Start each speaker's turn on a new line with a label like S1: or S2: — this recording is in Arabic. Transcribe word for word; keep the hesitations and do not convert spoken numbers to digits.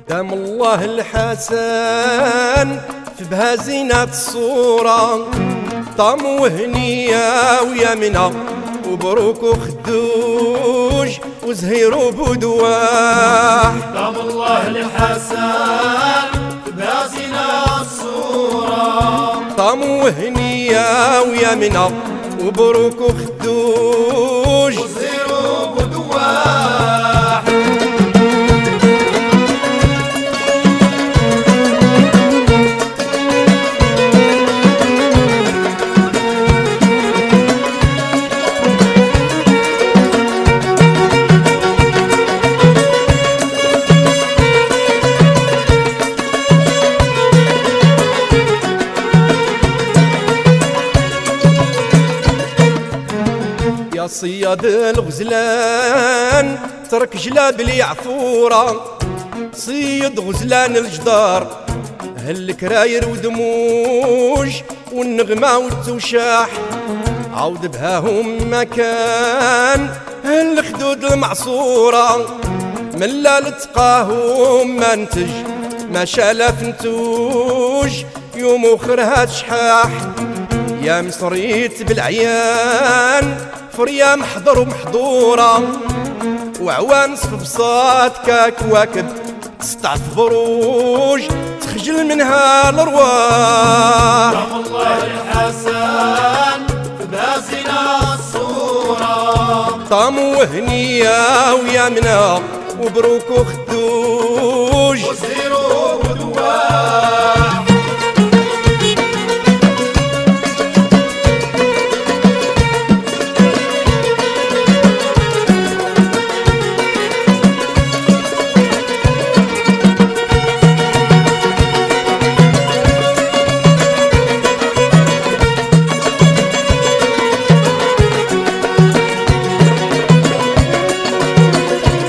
S1: دام الله الحسن في بها زينة الصورة، طام وهنية ويمنى وبروك وخدوج وزهير وبدواح.
S2: دام الله الحسن في بها زينة الصورة،
S1: طام وهنية ويمنى وبروك وخدوج
S2: وزهير وبدواح.
S1: يا صياد الغزلان ترك جلاب لي عفورة، صيد غزلان الجدار هالكراير ودموج والنغمة والتوشاح، عود بهاهم مكان هالخدود المعصورة، من لا لتقاهم منتج ما شالف نتوج يوم وخرها تشحاح. يا مصريت بالعيان فريا محضر ومحضورة، وعوان صف بساط كاكواكب تسطع في بروج تخجل منها الارواح.
S2: دام الله الحسن في بها زينة الصورة،
S1: طام وهنية ويمنى وبروك وخدوج
S2: وزهير وبدواح.